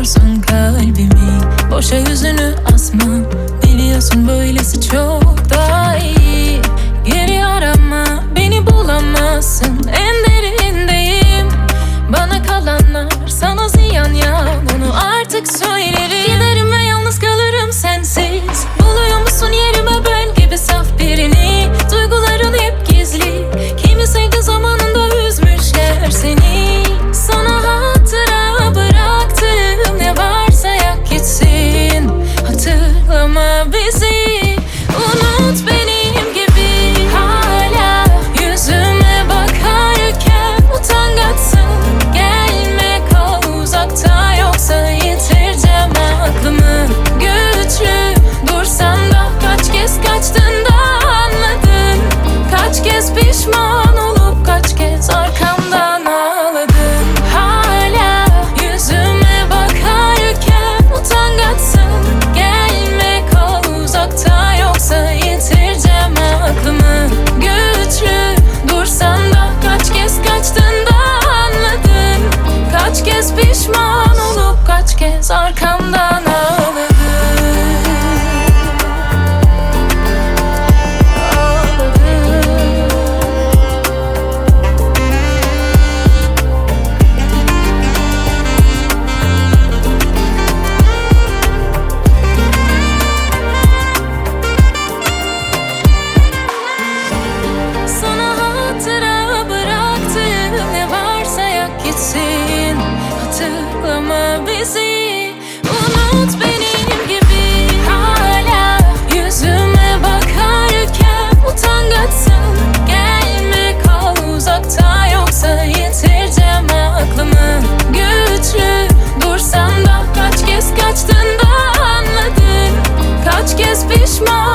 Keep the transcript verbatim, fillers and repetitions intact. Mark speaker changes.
Speaker 1: biliyorsun kalbimi. Boşa yüzünü asma, biliyorsun böylesi çok daha iyi. Geri arama, beni bulamazsın, en derindeyim. Bana kalanlar sana ziyan ya, bunu artık söylerim. Giderim ve yalnız kalırım sensiz. Buluyor musun yerime ben gibi saf birini? Duyguların hep gizli, kimi sevdi zamanında üzmüşler seni. Sana hatıra bıraktım, ne varsa yak gitsin. Hatırlama bizi, unut benim gibi. Hala yüzüme bakarken utangaçsın. Gelme kal uzakta, yoksa yitireceğim aklımı. Güçlü dursam da kaç kez kaçtın da anladın. Kaç kez pişman olup kaç kez arkamdan ağladın. Hala yüzüme bakarken utangaçsın. Gelme kal uzakta, yoksa yitireceğim aklımı. Güçlü dursam da kaç kez kaçtın da anladın. Kaç kez pişman olup kaç kez arkamdan ağladın. Sana hatıra bıraktım, ne varsa yak gitsin. Hatırlama bizi, unut benim gibi. Hala yüzüme bakarken utangaçsın. Gelme kal uzakta, yoksa yitireceğim aklımı. Güçlü dursam da kaç kez kaçtın da anladın. Kaç kez pişman